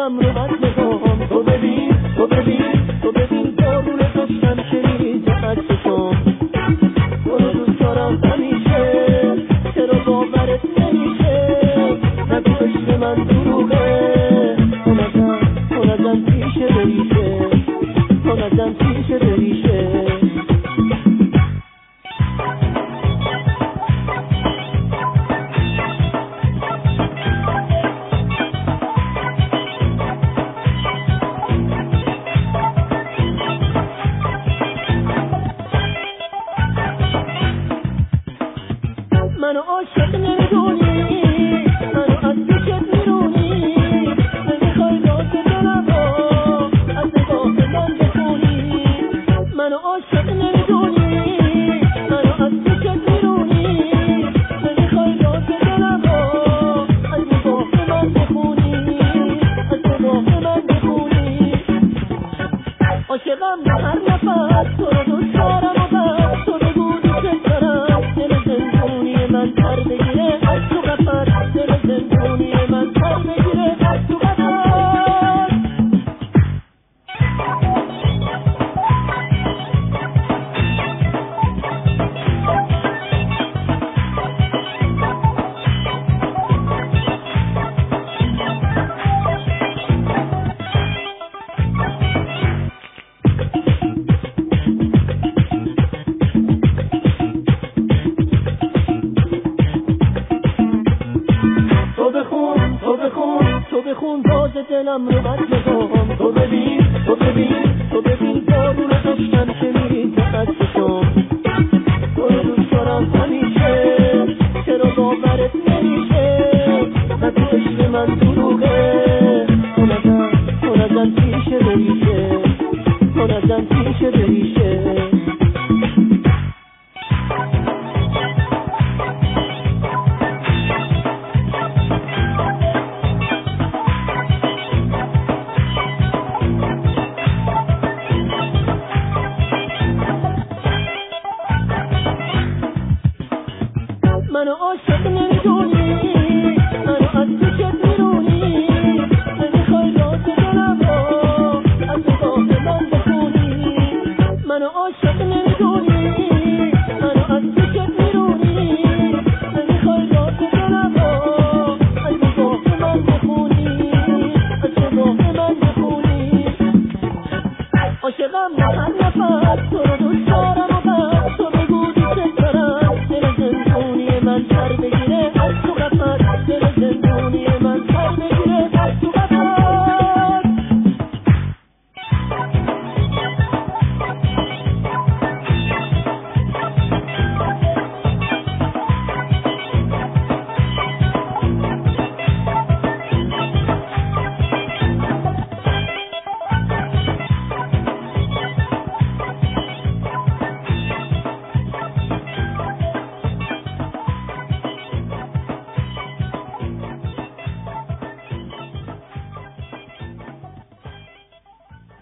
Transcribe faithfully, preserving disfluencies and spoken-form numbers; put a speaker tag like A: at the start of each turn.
A: دلم رو بد نگام. تو ببین تو ببین تو ببین بارون عشقم که ریزه از چشام. تو رو دوست دارم همیشه، چرا باورت نمیشه؟ نگو عشق من دروغه. تو نزن تو نزن پیش بریشه، تو نزن پیش بریشه. منو عاشق نمیدونی، منو از پیشت میرونی، نمیخوای راز دلم رو از نگاه من بخونی. منو عاشق نمیدونی، منو از پیشت میرونی، نمیخوای راز دلم رو از نگاه من بخونی، از نگاه من بخونی. عاشقم به هر نفس، تو رو دوست دارم و بس. تو بگو دوست دارم، دل زندونی من پر بگیره از تو قفر. دل زندونی من پر بگیره از تو قفر. تو بخون باز دلم رو بد نگام. تو ببین تو ببین تو ببین بارون عشقم که میریزه از چشام. تو رو دوست دارم همیشه، چرا باورت نمیشه؟ نگو عشق من دروغه. تو نزن تو نزن پیش بریشه، تو نزن پیش بریشه.